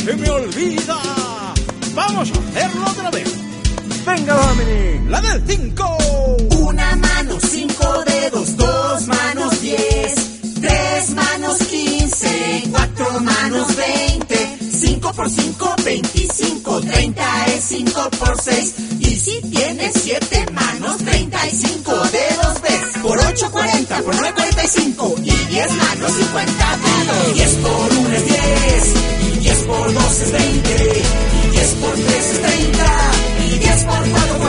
se me olvida. Vamos a hacerlo otra vez. Venga, Dominic, la del 5. Una mano, 5 dedos, 2 manos, 10, 3 manos, 15, 4 manos, 20, 5 por 5, 25, 30 es 5 por 6. Y si tienes 7 manos, 35 dedos ves. Por 8, 40, por 9, 45. Y 10 manos, 50 dedos. 10 por 1 es 10. Y 10 por 2 es 20. Y 10 por 3 es 30. Y 10 por 4,